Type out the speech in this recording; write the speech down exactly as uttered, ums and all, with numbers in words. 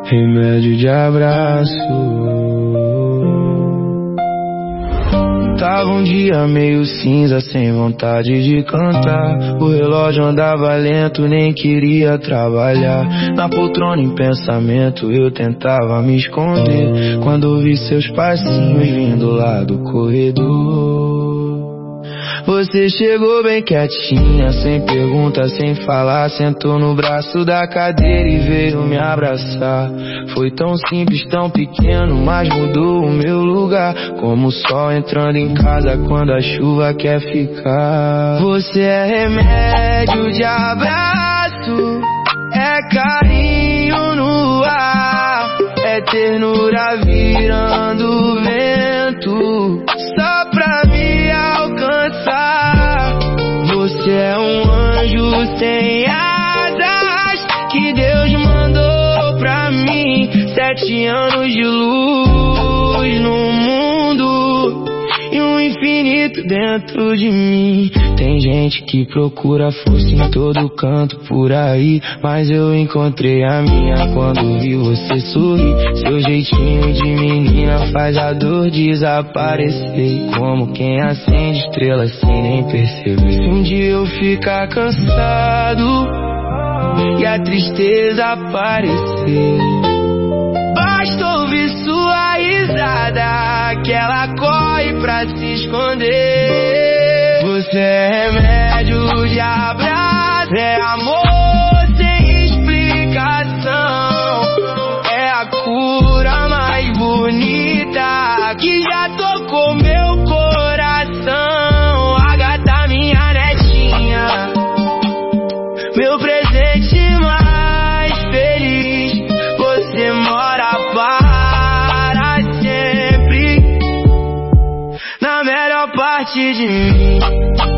remédio de abraço. Tava um dia meio cinza, sem vontade de cantar. O relógio andava lento, nem queria trabalhar. Na poltrona em pensamento eu tentava me esconder, quando ouvi seus passinhos vindo lá do corredor. Você chegou bem quietinha, sem pergunta, sem falar. Sentou no braço da cadeira e veio me abraçar. Foi tão simples, tão pequeno, mas mudou o meu lugar, como o sol entrando em casa quando a chuva quer ficar. Você é remédio de abraço, é carinho no ar, é ternura virando vento, só pra me alcançar. Você é um anjo sem asas que Deus mandou pra mim. Sete anos de luz no mundo e um infinito dentro de mim. Tem gente que procura força em todo canto por aí, mas eu encontrei a minha quando vi você sorrir. Seu jeitinho de menina faz a dor desaparecer, como quem acende estrelas sem nem perceber. Se um dia eu ficar cansado e a tristeza aparecer, basta ouvir sua risada que ela corre pra se esconder. Você é remédio de abraço, é amor sem explicação, é a cura mais bonita que já tocou meu coração. A gata, minha netinha, meu presente mais feliz. Você mora para sempre na melhor parte de mim.